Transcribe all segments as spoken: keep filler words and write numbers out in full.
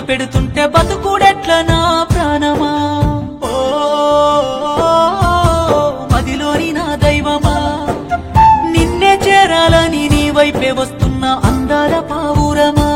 పెడుతుంటే బతుకుడెట్ల నా ప్రాణమా ఓ మదిలోని నా దైవమా నిన్నే చేరాలని నీ వైపే వస్తున్న అందాల పావురమా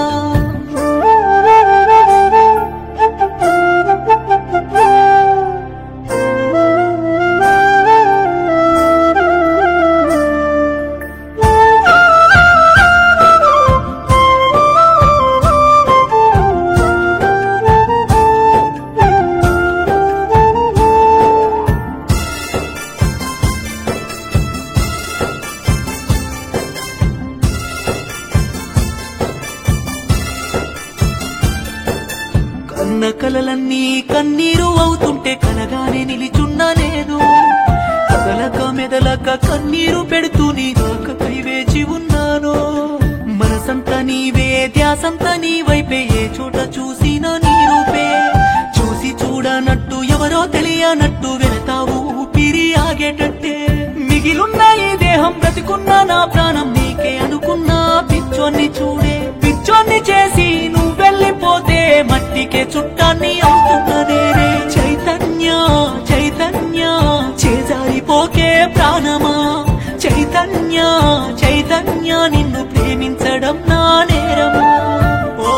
కన్న కలలన్నీ కన్నీరు అవుతుంటే కలగానే నిలిచున్నా నేను కదలక మెదలక కన్నీరు పెడుతూ నీ రాకకై వేచి ఉన్నాను మనసంతా నీవే ధ్యాసంతా నీ వైపే ఏ చోట చూసినా నీ రూపే చూసి చూడనట్టు ఎవరో తెలియనట్టు వెళతావు ఊపిరి ఆగేటట్టే మిగిలున్న ఈ దేహం బ్రతికున్న నా ప్రాణం నీకే అనుకున్నా పిచ్చోన్ని చూడే పిచ్చోన్ని చేసి నువ్వు వెళ్ళిపోతే మట్టికే చుట్టాన్ని అవుతున్న నేనే చైతన్య చైతన్య చేజారిపోకే ప్రాణమా చైతన్య చైతన్య నిన్ను ప్రేమించడం నా నేరమా ఓ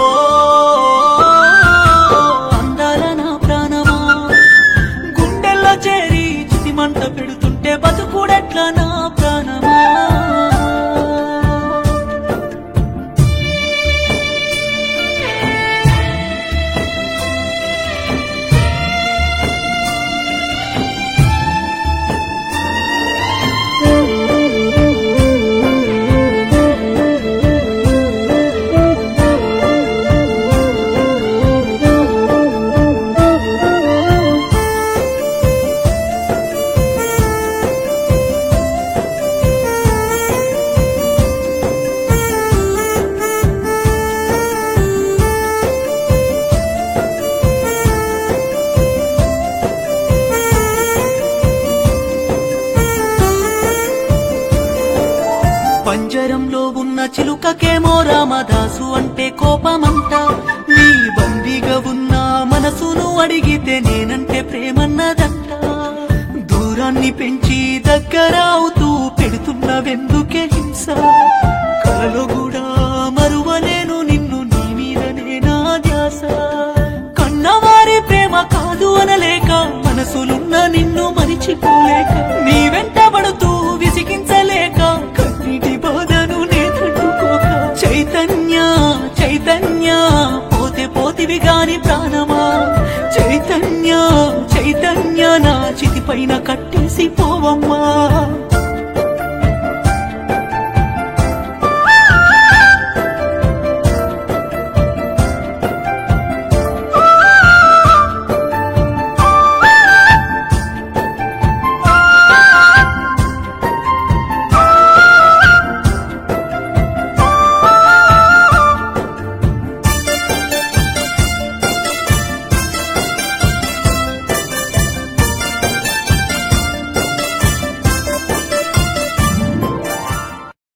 అందాల నా ప్రాణమా గుండెల్లో చేరి చితి మంట పెడుతుంటే బతుకుడెట్ల నా ప్రాణమా పంజరంలో ఉన్న చిలుకకేమో రామదాసు అంటే కోపమంట నీ బందీగా ఉన్న మనసును అడిగితే నేనంటే ప్రేమన్నదంట దూరాన్ని పెంచి దగ్గర అవుతూ పెడుతున్నవెందుకే హింస కలలో కూడా మరువలేను నిన్ను నీ మీదనే నా ధ్యాస కన్నవారి ప్రేమ కాదు అనలేక మనసులున్న నిన్ను మరిచిపోలేక నీ వెంటబడుతూ విసిగించలేక కన్నీటి బాధను నే తట్టుకోక చైతన్య చైతన్య పోతే పోతివి గాని ప్రాణమా చైతన్య చైతన్య నా చితి పైన కట్టేసి పోవమ్మా